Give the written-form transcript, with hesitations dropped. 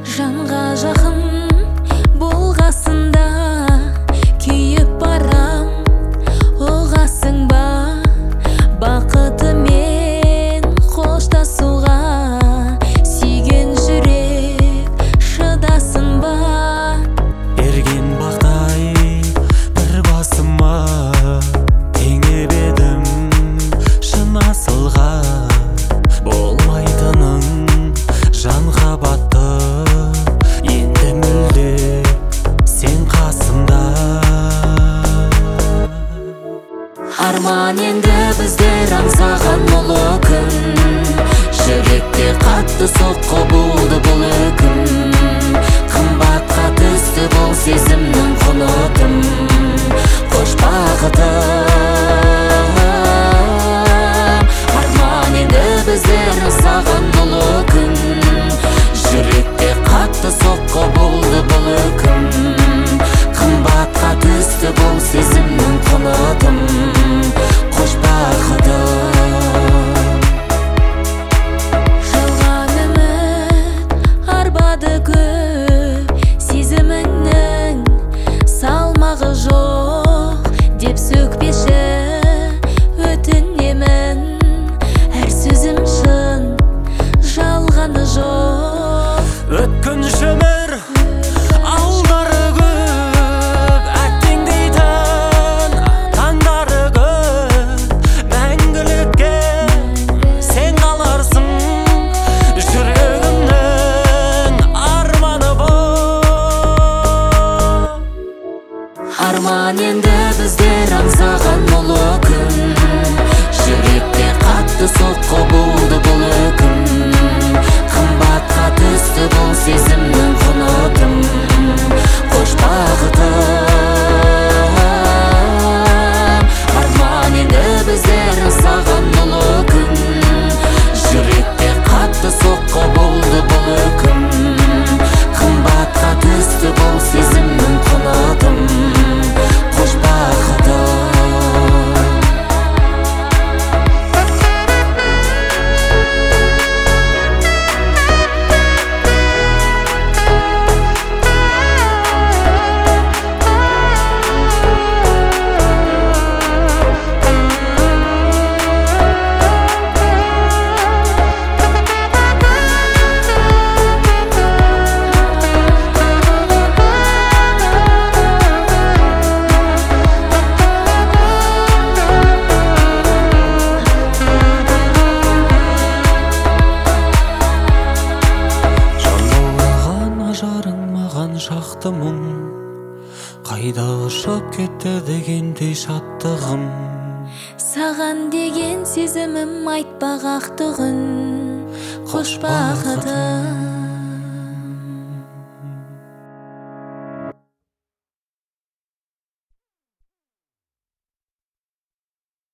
Жанға жақын болғасында күйіп барам, ұғасың ба? Бақытымен қоштасуға сүйген жүрек шыдасын ба? Берген бақтай бір басыма теңеп едім шын асылға. Болмайтының жанға батты, енді мүлде сен қасымда. Арман енді біздер аңсаған ұлы күн, жүректе қатты соққы болды бұл үкім. Қымбатқа түсті бұл сезімнің құны тым, қош бақытым. Арман енді біздер аңсаған ұлы күн, жүректе қатты соққы болды бұл үкім. Қымбатқа түсті бұл сезімнің құны тым, қош бақытым. Жалған үміт арбады көп, сезіміңнің салмағы жоқ деп сөкпеші, өтінемін. Әр сөзім шын, жалғаны жоқ. Өткінші өмір алдары көп, әттең дейтін таңдары көп. Мәңгілікке сен қаларсың, жүрегімнің арманы бол. Арман енді біздер аңсаған ұлы күн, жүректе қатты соққы болды бұл үкім. Қымбатқа түсті бұл сезімнің құны тым, қош бақытым. Арман енді біздер аңсаған ұлы күн, жүректе қатты соққы болды бұл үкім. Қымбатқа түсті бұл сезімнің құны тым, қош бақытым. Шақты мұң қайда ұшып кетті дегендей шаттығым. Саған деген сезімім айтпақ ақтығын, қош бақытым.